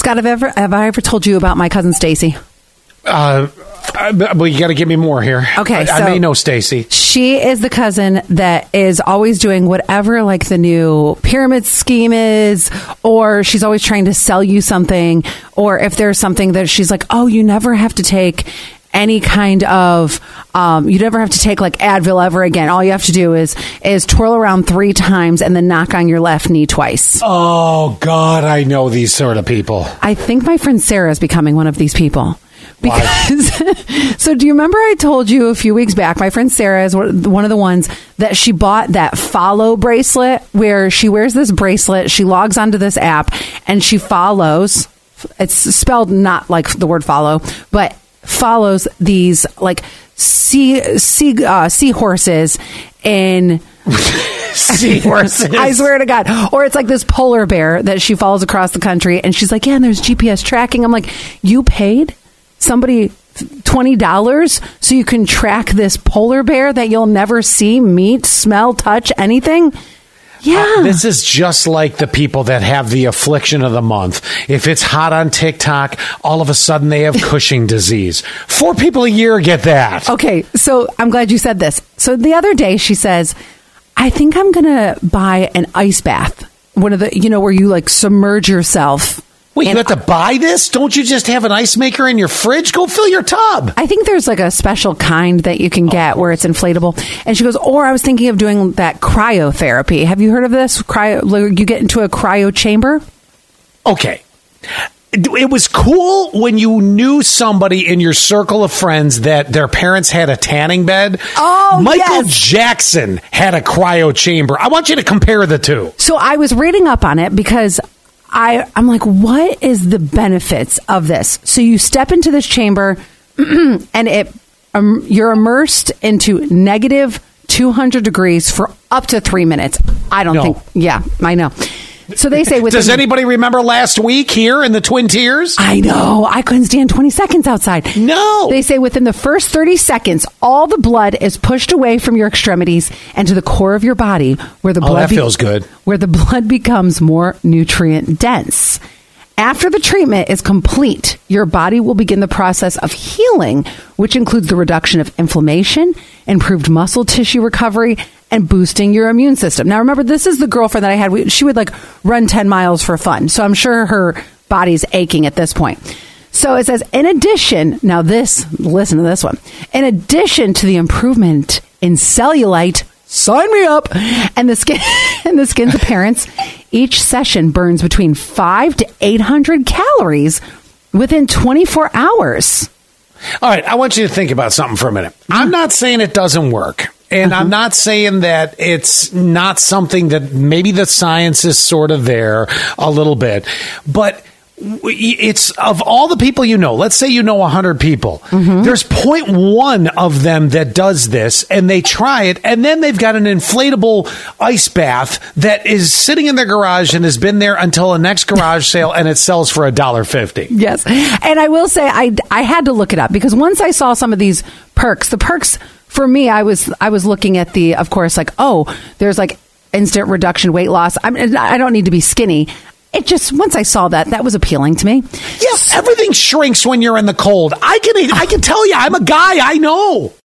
Scott, have I ever told you about my cousin Stacy? Well, you got to give me more here. Okay, I may know Stacy. She is the cousin that is always doing whatever like the new pyramid scheme is, or she's always trying to sell you something, or if there's something that she's like, oh, you never have to take any kind of, you never have to take like Advil ever again. All you have to do is twirl around 3 times and then knock on your left knee twice. Oh, God, I know these sort of people. I think my friend Sarah is becoming one of these people. Because, so do you remember I told you a few weeks back, my friend Sarah is one of the ones that she bought that follow bracelet where she wears this bracelet, she logs onto this app and she follows, it's spelled not like the word follow, but follows these like seahorses in seahorses. I swear to God. Or it's like this polar bear that she follows across the country and she's like, yeah, and there's GPS tracking. I'm like, you paid somebody $20 so you can track this polar bear that you'll never see, meet, smell, touch, anything? Yeah. This is just like the people that have the affliction of the month. If it's hot on TikTok, all of a sudden they have Cushing disease. 4 people a year get that. Okay, so I'm glad you said this. So the other day she says, I think I'm going to buy an ice bath. One of the, where you like submerge yourself. Wait, you have to buy this? Don't you just have an ice maker in your fridge? Go fill your tub. I think there's like a special kind that you can get where it's inflatable. And she goes, or I was thinking of doing that cryotherapy. Have you heard of this? You get into a cryo chamber? Okay. It was cool when you knew somebody in your circle of friends that their parents had a tanning bed. Oh, Michael Jackson had a cryo chamber. I want you to compare the two. So I was reading up on it because I'm like, what is the benefits of this? So you step into this chamber and you're immersed into negative 200 degrees for up to 3 minutes. I know. So they say does anybody remember last week here in the Twin Tiers? I know. I couldn't stand 20 seconds outside. No. They say within the first 30 seconds, all the blood is pushed away from your extremities and to the core of your body where the blood feels good. Where the blood becomes more nutrient dense. After the treatment is complete, your body will begin the process of healing, which includes the reduction of inflammation, improved muscle tissue recovery, and boosting your immune system. Now, remember, this is the girlfriend that I had. She would like run 10 miles for fun. So I'm sure her body's aching at this point. So it says, in addition, listen to this one. In addition to the improvement in cellulite, sign me up, and the skin's appearance, each session burns between 500 to 800 calories within 24 hours. All right, I want you to think about something for a minute. I'm not saying it doesn't work. And I'm not saying that it's not something that maybe the science is sort of there a little bit. But it's of all the people let's say 100 people. There's 0.1 of them that does this, and they try it, and then they've got an inflatable ice bath that is sitting in their garage and has been there until the next garage sale, and it sells for $1.50. Yes. And I will say I had to look it up because once I saw some of these perks, the perks for me, I was looking at of course, like, there's like instant reduction weight loss. I don't need to be skinny. It just, once I saw that was appealing to me. Yeah, everything shrinks when you're in the cold. I can tell you, I'm a guy, I know.